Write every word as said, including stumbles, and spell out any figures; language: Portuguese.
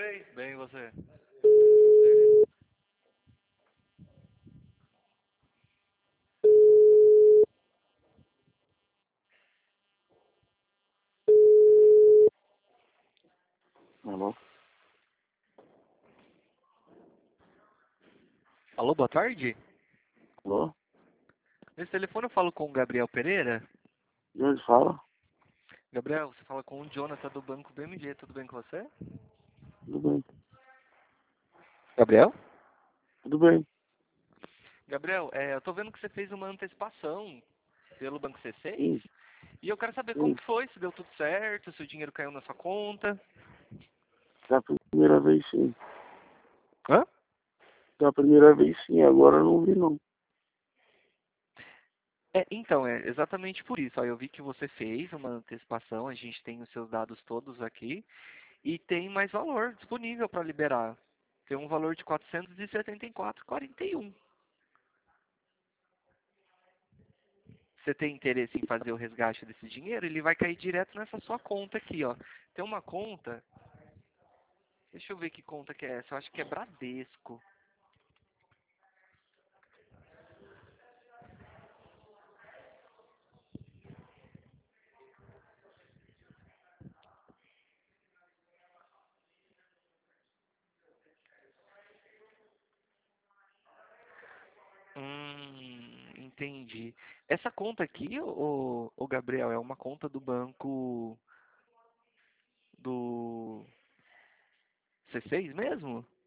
Oi, bem você? Alô? Alô, boa tarde? Alô? Nesse telefone eu falo com o Gabriel Pereira. De onde fala? Gabriel, você fala com o Jonathan do Banco B M G, tudo bem com você? Tudo bem. Gabriel? Tudo bem. Gabriel, é, eu tô vendo que você fez uma antecipação pelo Banco C seis Sim, e eu quero saber como sim. que foi, se deu tudo certo, se o dinheiro caiu na sua conta. Da primeira vez sim. Hã? Da primeira vez sim, agora eu não vi não. É, então, é exatamente por isso. Ó, eu vi que você fez uma antecipação, a gente tem os seus dados todos aqui e tem mais valor disponível para liberar. Tem um valor de quatrocentos e setenta e quatro vírgula quarenta e um. Você tem interesse em fazer o resgate desse dinheiro, ele vai cair direto nessa sua conta aqui, ó. Tem uma conta, deixa eu ver que conta que é essa, eu acho que é Bradesco. Hum, entendi. Essa conta aqui, o, o Gabriel, é uma conta do banco do C seis mesmo?